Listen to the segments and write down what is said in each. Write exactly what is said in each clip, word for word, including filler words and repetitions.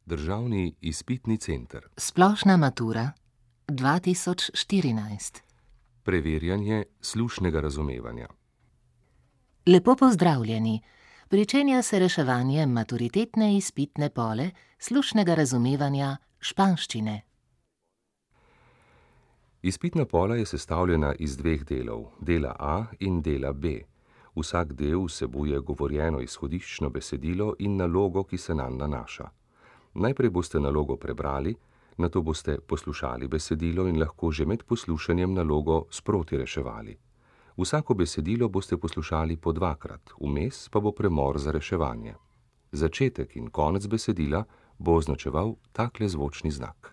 Državni izpitni center. Splošna matura dva tisoč štirinajst. Preverjanje slušnega razumevanja. Lepo pozdravljeni. Pričenja se reševanje maturitetne izpitne pole slušnega razumevanja španščine. Izpitna pola je sestavljena iz dveh delov, dela A in dela B. Vsak del vsebuje govorjeno izhodiščno besedilo in nalogo, ki se nanj nanaša. Najprej boste nalogo prebrali, nato boste poslušali besedilo in lahko že med poslušanjem nalogo sproti reševali. Vsako besedilo boste poslušali po dvakrat, vmes pa bo premor za reševanje. Začetek in konec besedila bo označeval takle zvočni znak.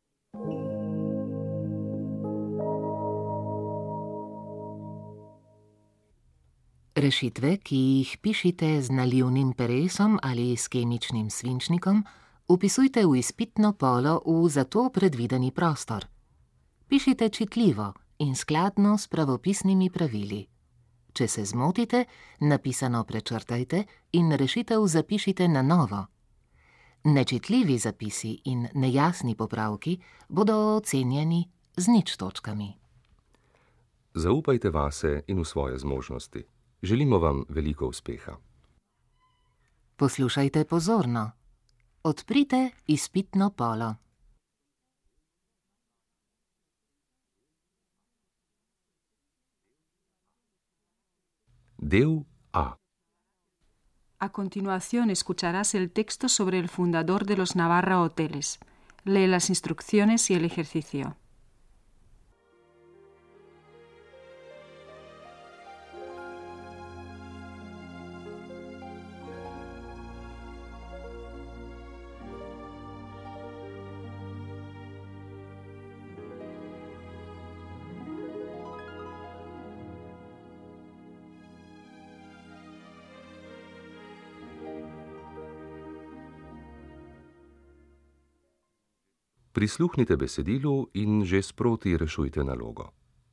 Rešitve, ki jih pišite z nalivnim peresom ali s kemičnim svinčnikom, vpisujte v izpitno polo v za to predvideni prostor. Pišite čitljivo in skladno s pravopisnimi pravili. Če se zmotite, napisano prečrtajte in rešitev zapišite na novo. Nečitljivi zapisi in nejasni popravki bodo ocenjeni z nič točkami. Zaupajte vase in v svoje zmožnosti. Želimo vam veliko uspeha. Poslušajte pozorno. Odprite izpitno polo. Del A. A continuación escucharás el texto sobre el fundador de los Navarra Hoteles. Lee las instrucciones y el ejercicio. Prisluhnite besedilu in že sproti rešujte nalogo.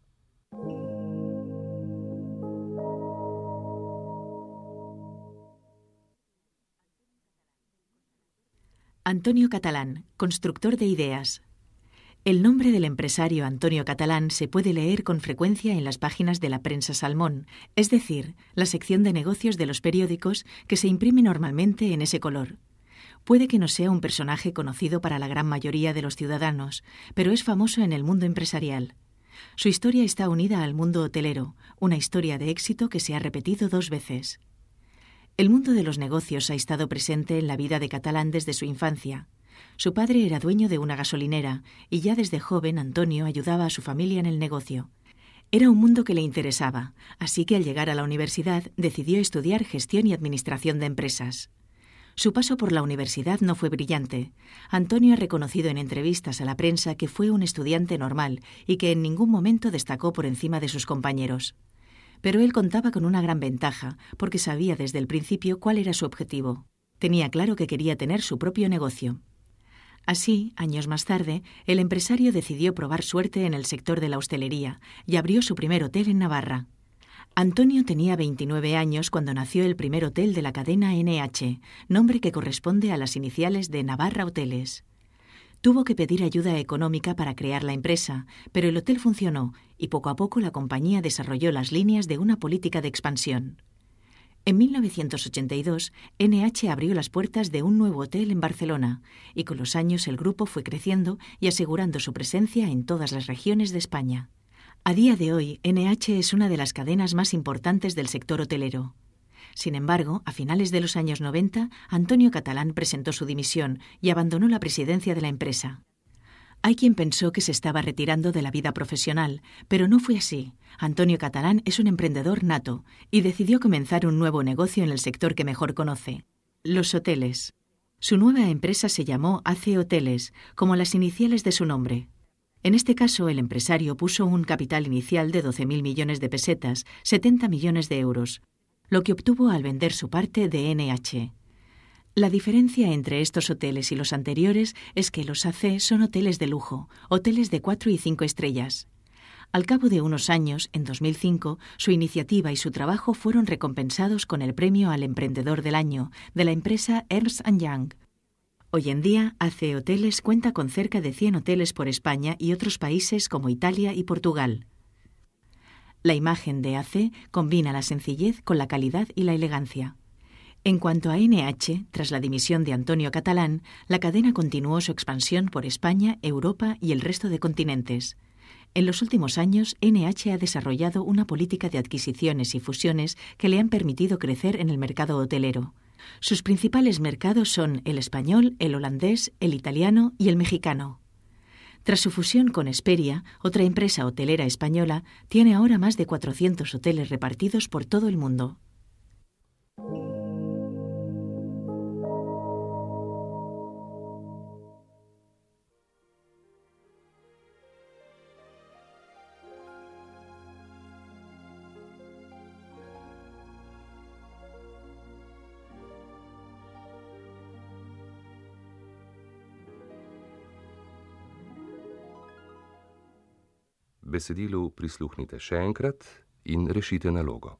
Antonio Catalán, constructor de ideas. El nombre del empresario Antonio Catalán se puede leer con frecuencia en las páginas de la prensa Salmón, es decir, la sección de negocios de los periódicos que se imprime normalmente en ese color. Puede que no sea un personaje conocido para la gran mayoría de los ciudadanos, pero es famoso en el mundo empresarial. Su historia está unida al mundo hotelero, una historia de éxito que se ha repetido dos veces. El mundo de los negocios ha estado presente en la vida de Catalán desde su infancia. Su padre era dueño de una gasolinera y ya desde joven Antonio ayudaba a su familia en el negocio. Era un mundo que le interesaba, así que al llegar a la universidad decidió estudiar gestión y administración de empresas. Su paso por la universidad no fue brillante. Antonio ha reconocido en entrevistas a la prensa que fue un estudiante normal y que en ningún momento destacó por encima de sus compañeros. Pero él contaba con una gran ventaja, porque sabía desde el principio cuál era su objetivo. Tenía claro que quería tener su propio negocio. Así, años más tarde, el empresario decidió probar suerte en el sector de la hostelería y abrió su primer hotel en Navarra. Antonio tenía veintinueve años cuando nació el primer hotel de la cadena N H, nombre que corresponde a las iniciales de Navarra Hoteles. Tuvo que pedir ayuda económica para crear la empresa, pero el hotel funcionó y poco a poco la compañía desarrolló las líneas de una política de expansión. En mil novecientos ochenta y dos, N H abrió las puertas de un nuevo hotel en Barcelona y con los años el grupo fue creciendo y asegurando su presencia en todas las regiones de España. A día de hoy, N H es una de las cadenas más importantes del sector hotelero. Sin embargo, a finales de los años noventa, Antonio Catalán presentó su dimisión y abandonó la presidencia de la empresa. Hay quien pensó que se estaba retirando de la vida profesional, pero no fue así. Antonio Catalán es un emprendedor nato y decidió comenzar un nuevo negocio en el sector que mejor conoce, los hoteles. Su nueva empresa se llamó A C Hoteles, como las iniciales de su nombre. En este caso, el empresario puso un capital inicial de doce mil millones de pesetas, setenta millones de euros, lo que obtuvo al vender su parte de N H. La diferencia entre estos hoteles y los anteriores es que los A C son hoteles de lujo, hoteles de cuatro y cinco estrellas. Al cabo de unos años, en dos mil cinco, su iniciativa y su trabajo fueron recompensados con el premio al Emprendedor del Año de la empresa Ernst and Young. Hoy en día, A C E Hoteles cuenta con cerca de cien hoteles por España y otros países como Italia y Portugal. La imagen de A C E combina la sencillez con la calidad y la elegancia. En cuanto a N H, tras la dimisión de Antonio Catalán, la cadena continuó su expansión por España, Europa y el resto de continentes. En los últimos años, N H ha desarrollado una política de adquisiciones y fusiones que le han permitido crecer en el mercado hotelero. Sus principales mercados son el español, el holandés, el italiano y el mexicano. Tras su fusión con Esperia, otra empresa hotelera española, tiene ahora más de cuatrocientos hoteles repartidos por todo el mundo. Besedilu prisluhnite še enkrat in rešite nalogo.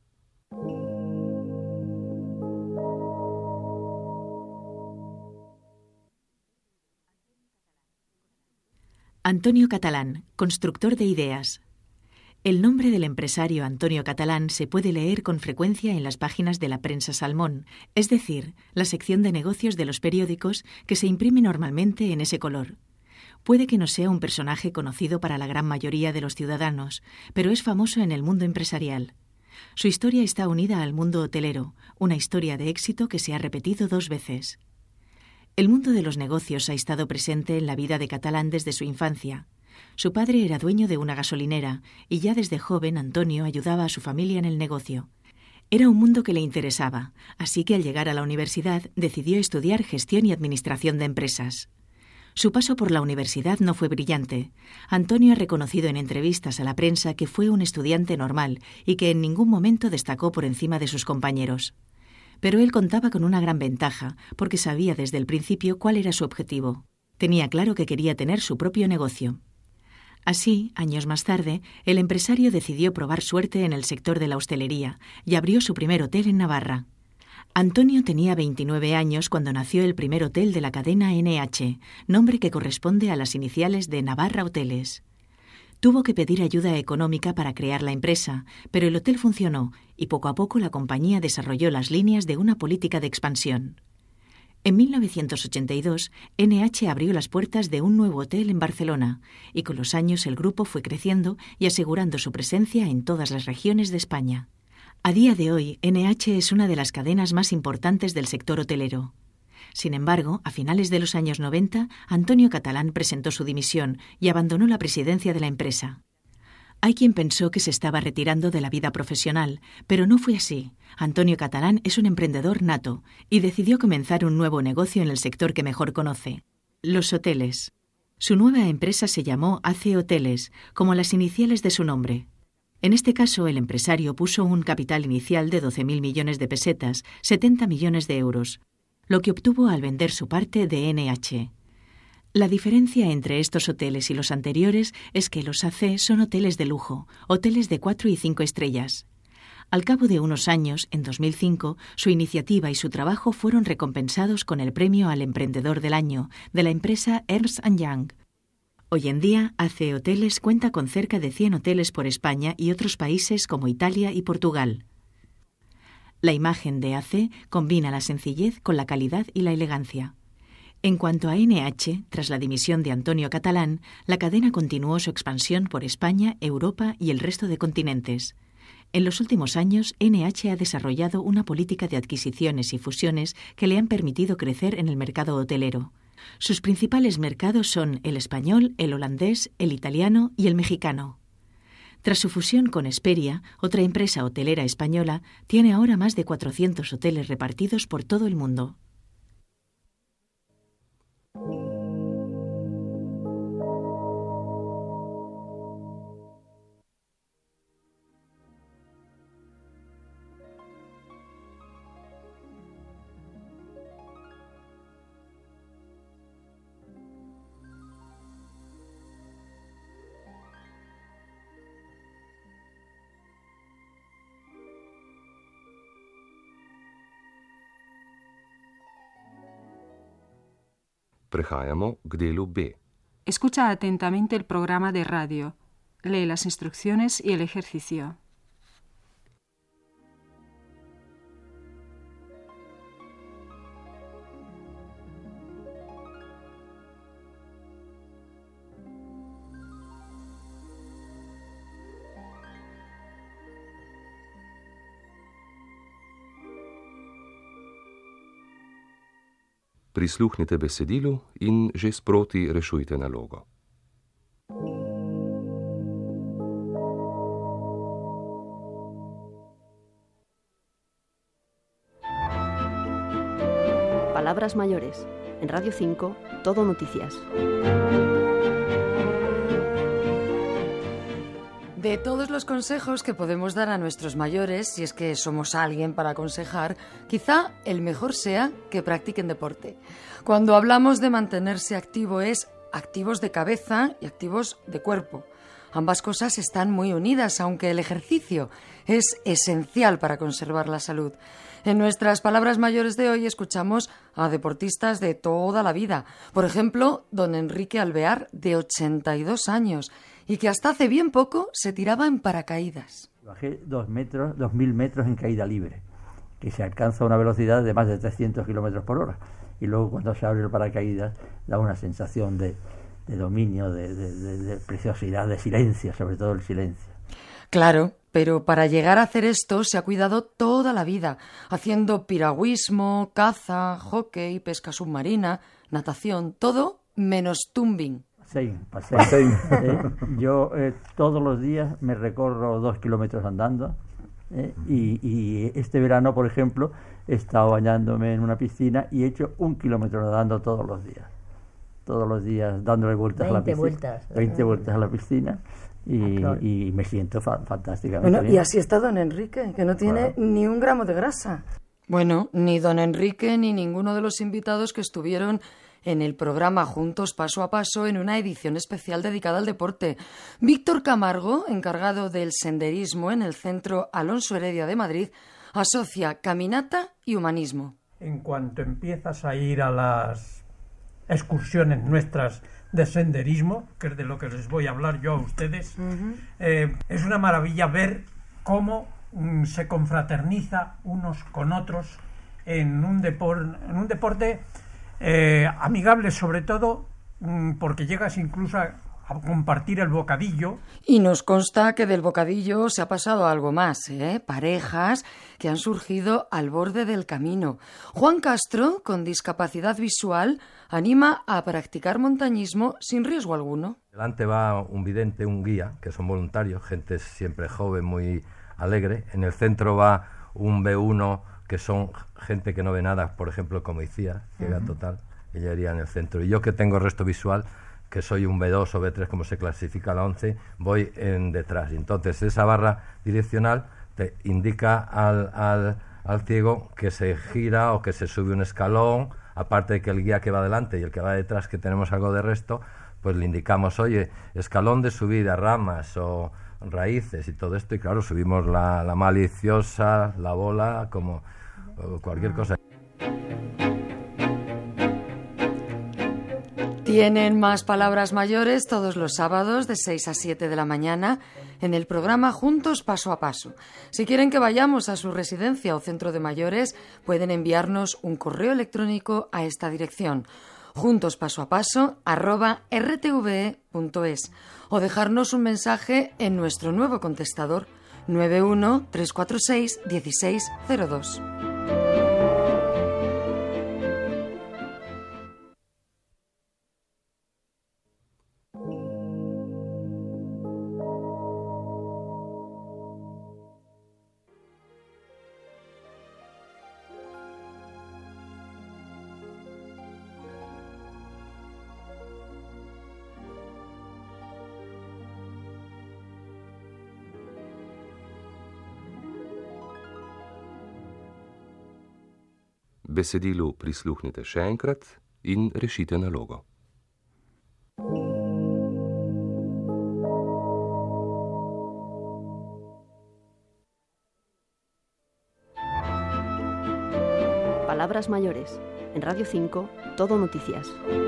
Antonio Catalán, constructor de ideas. El nombre del empresario Antonio Catalán se puede leer con frecuencia en las páginas de la prensa Salmón, es decir, la sección de negocios de los periódicos que se imprime normalmente en ese color. Puede que no sea un personaje conocido para la gran mayoría de los ciudadanos, pero es famoso en el mundo empresarial. Su historia está unida al mundo hotelero, una historia de éxito que se ha repetido dos veces. El mundo de los negocios ha estado presente en la vida de Catalán desde su infancia. Su padre era dueño de una gasolinera y ya desde joven Antonio ayudaba a su familia en el negocio. Era un mundo que le interesaba, así que al llegar a la universidad decidió estudiar gestión y administración de empresas. Su paso por la universidad no fue brillante. Antonio ha reconocido en entrevistas a la prensa que fue un estudiante normal y que en ningún momento destacó por encima de sus compañeros. Pero él contaba con una gran ventaja, porque sabía desde el principio cuál era su objetivo. Tenía claro que quería tener su propio negocio. Así, años más tarde, el empresario decidió probar suerte en el sector de la hostelería y abrió su primer hotel en Navarra. Antonio tenía veintinueve años cuando nació el primer hotel de la cadena N H, nombre que corresponde a las iniciales de Navarra Hoteles. Tuvo que pedir ayuda económica para crear la empresa, pero el hotel funcionó y poco a poco la compañía desarrolló las líneas de una política de expansión. En mil novecientos ochenta y dos, N H abrió las puertas de un nuevo hotel en Barcelona y con los años el grupo fue creciendo y asegurando su presencia en todas las regiones de España. A día de hoy, N H es una de las cadenas más importantes del sector hotelero. Sin embargo, a finales de los años noventa, Antonio Catalán presentó su dimisión y abandonó la presidencia de la empresa. Hay quien pensó que se estaba retirando de la vida profesional, pero no fue así. Antonio Catalán es un emprendedor nato y decidió comenzar un nuevo negocio en el sector que mejor conoce, los hoteles. Su nueva empresa se llamó A C E Hoteles, como las iniciales de su nombre. En este caso, el empresario puso un capital inicial de doce mil millones de pesetas, setenta millones de euros, lo que obtuvo al vender su parte de N H. La diferencia entre estos hoteles y los anteriores es que los A C E son hoteles de lujo, hoteles de cuatro y cinco estrellas. Al cabo de unos años, en dos mil cinco, su iniciativa y su trabajo fueron recompensados con el premio al Emprendedor del Año de la empresa Ernst and Young. Hoy en día, A C E Hoteles cuenta con cerca de cien hoteles por España y otros países como Italia y Portugal. La imagen de A C E combina la sencillez con la calidad y la elegancia. En cuanto a N H, tras la dimisión de Antonio Catalán, la cadena continuó su expansión por España, Europa y el resto de continentes. En los últimos años, N H ha desarrollado una política de adquisiciones y fusiones que le han permitido crecer en el mercado hotelero. Sus principales mercados son el español, el holandés, el italiano y el mexicano. Tras su fusión con Esperia, otra empresa hotelera española, tiene ahora más de cuatrocientos hoteles repartidos por todo el mundo. Prehajamo k delu B. Escucha atentamente el programa de radio. Lee las instrucciones y el ejercicio. Prisluhnite besedilu in že sproti rešujte nalogo. Palabras mayores. En Radio cinco, Todo Noticias. De todos los consejos que podemos dar a nuestros mayores, si es que somos alguien para aconsejar, quizá el mejor sea que practiquen deporte. Cuando hablamos de mantenerse activo es activos de cabeza y activos de cuerpo. Ambas cosas están muy unidas, aunque el ejercicio es esencial para conservar la salud. En nuestras palabras mayores de hoy escuchamos a deportistas de toda la vida. Por ejemplo, don Enrique Alvear, de ochenta y dos años, y que hasta hace bien poco se tiraba en paracaídas. Bajé dos metros, dos mil metros en caída libre, que se alcanza a una velocidad de más de trescientos kilómetros por hora. Y luego cuando se abre el paracaídas da una sensación de, de dominio, de, de, de, de preciosidad, de silencio, sobre todo el silencio. Claro, pero para llegar a hacer esto se ha cuidado toda la vida, haciendo piragüismo, caza, hockey, pesca submarina, natación, todo menos tumbing. Sí, paseo. Eh, yo eh, todos los días me recorro dos kilómetros andando eh, y, y este verano, por ejemplo, he estado bañándome en una piscina y he hecho un kilómetro nadando todos los días. Todos los días dándole vueltas a la piscina. Vueltas. veinte vueltas a la piscina y, ah, claro. y me siento fa- fantásticamente bueno, bien. Y así está don Enrique, que no tiene claro. ni un gramo de grasa. Bueno, ni don Enrique ni ninguno de los invitados que estuvieron en el programa Juntos Paso a Paso en una edición especial dedicada al deporte. Víctor Camargo, encargado del senderismo en el Centro Alonso Heredia de Madrid, asocia caminata y humanismo. En cuanto empiezas a ir a las excursiones nuestras de senderismo, que es de lo que les voy a hablar yo a ustedes, uh-huh. eh, es una maravilla ver cómo mm, se confraterniza unos con otros en un, depor- en un deporte Eh, amigable, sobre todo mmm, porque llegas incluso a, a compartir el bocadillo. Y nos consta que del bocadillo se ha pasado a algo más, ¿eh? Parejas que han surgido al borde del camino. Juan Castro, con discapacidad visual, anima a practicar montañismo sin riesgo alguno. Delante va un vidente, un guía, que son voluntarios, gente siempre joven, muy alegre. En el centro va un B uno, que son gente que no ve nada, por ejemplo, como Icía, ciega uh-huh. total, ella iría en el centro. Y yo, que tengo resto visual, que soy un B dos o B tres, como se clasifica la once, voy en detrás. Y entonces esa barra direccional te indica al, al, al ciego que se gira o que se sube un escalón, aparte de que el guía que va adelante y el que va detrás, que tenemos algo de resto, pues le indicamos, oye, escalón de subida, ramas o raíces y todo esto. Y claro, subimos la, la maliciosa, la bola, como cualquier cosa. Tienen más palabras mayores todos los sábados de seis a siete de la mañana en el programa Juntos Paso a Paso. Si quieren que vayamos a su residencia o centro de mayores, pueden enviarnos un correo electrónico a esta dirección: juntos paso a paso arroba r t v e punto es, o dejarnos un mensaje en nuestro nuevo contestador nueve uno tres cuatro seis uno seis cero dos. Besedilu prisluhnite še enkrat in rešite nalogo. Palabras mayores. En Radio cinco, Todo Noticias.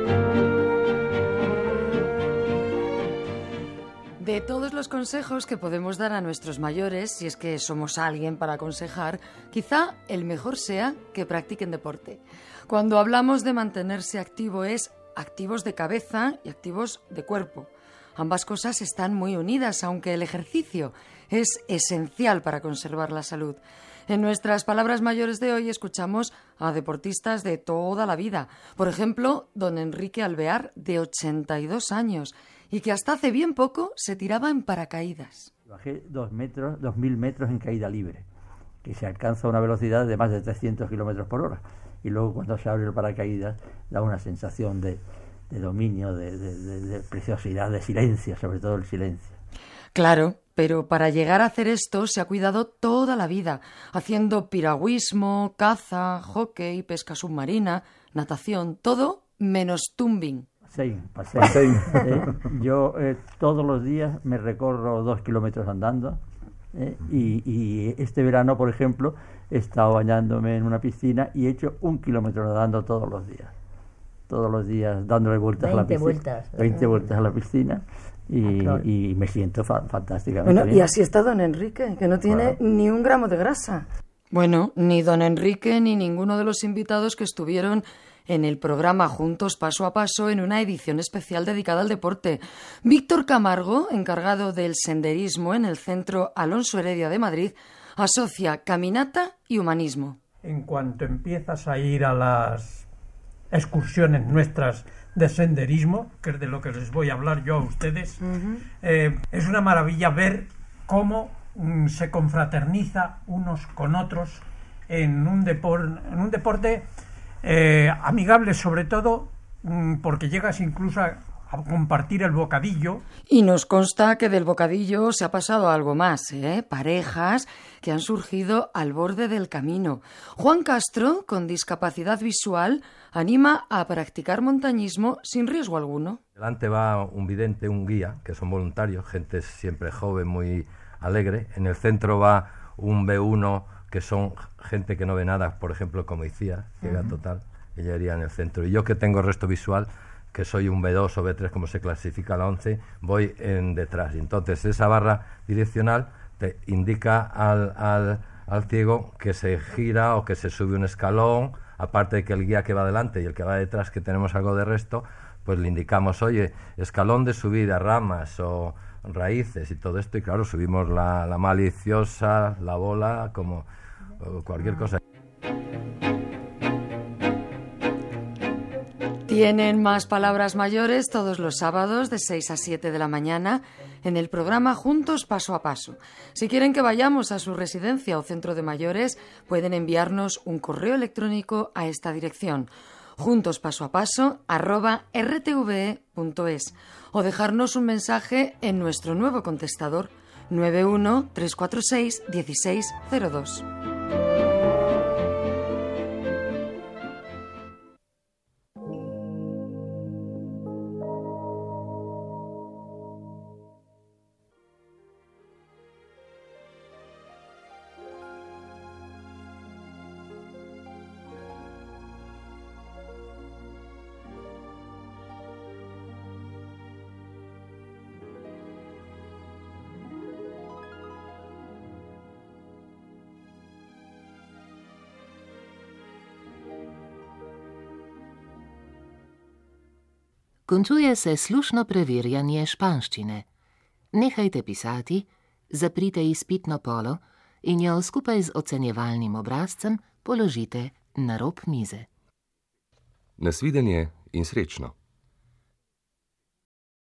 De todos los consejos que podemos dar a nuestros mayores, si es que somos alguien para aconsejar, quizá el mejor sea que practiquen deporte. Cuando hablamos de mantenerse activo es activos de cabeza y activos de cuerpo. Ambas cosas están muy unidas, aunque el ejercicio es esencial para conservar la salud. En nuestras palabras mayores de hoy escuchamos a deportistas de toda la vida. Por ejemplo, don Enrique Alvear, de ochenta y dos años, y que hasta hace bien poco se tiraba en paracaídas. Bajé dos metros, dos mil metros en caída libre, que se alcanza a una velocidad de más de trescientos kilómetros por hora. Y luego cuando se abre el paracaídas da una sensación de, de dominio, de, de, de, de preciosidad, de silencio, sobre todo el silencio. Claro, pero para llegar a hacer esto se ha cuidado toda la vida, haciendo piragüismo, caza, hockey, pesca submarina, natación, todo menos tumbing. Paseo, paseo. Eh, yo eh, todos los días me recorro dos kilómetros andando eh, y, y este verano, por ejemplo, he estado bañándome en una piscina y he hecho un kilómetro nadando todos los días. Todos los días dándole vueltas a la piscina. Vueltas. veinte vueltas a la piscina y, ah, y me siento fa- fantásticamente bueno, bien. Y así está don Enrique, que no tiene bueno. ni un gramo de grasa. Bueno, ni don Enrique ni ninguno de los invitados que estuvieron en el programa Juntos Paso a Paso en una edición especial dedicada al deporte. Víctor Camargo, encargado del senderismo en el Centro Alonso Heredia de Madrid, asocia caminata y humanismo. En cuanto empiezas a ir a las excursiones nuestras de senderismo, que es de lo que les voy a hablar yo a ustedes, uh-huh. eh, es una maravilla ver cómo mm, se confraterniza unos con otros en un, depor- en un deporte Eh, amigable, sobre todo mmm, porque llegas incluso a, a compartir el bocadillo. Y nos consta que del bocadillo se ha pasado a algo más, ¿eh? Parejas que han surgido al borde del camino. Juan Castro, con discapacidad visual, anima a practicar montañismo sin riesgo alguno. Delante va un vidente, un guía, que son voluntarios, gente siempre joven, muy alegre. En el centro va un B uno, que son gente que no ve nada, por ejemplo, como decía, ciega uh-huh. total, ella iría en el centro. Y yo, que tengo resto visual, que soy un B dos o B tres, como se clasifica la once, voy en detrás. Y entonces esa barra direccional te indica al, al, al ciego que se gira o que se sube un escalón, aparte de que el guía que va delante y el que va detrás, que tenemos algo de resto, pues le indicamos, oye, escalón de subida, ramas o raíces y todo esto, y claro, subimos la, la maliciosa, la bola, como cualquier cosa. Tienen más palabras mayores todos los sábados de seis a siete de la mañana en el programa Juntos Paso a Paso. Si quieren que vayamos a su residencia o centro de mayores, pueden enviarnos un correo electrónico a esta dirección: juntos paso a paso arroba r t v e punto es, o dejarnos un mensaje en nuestro nuevo contestador nueve uno tres cuatro seis uno seis cero dos. Končuje se slušno preverjanje španščine. Nehajte pisati, zaprite izpitno polo in jo skupaj z ocenjevalnim obrazcem položite na rob mize. Nasvidenje in srečno.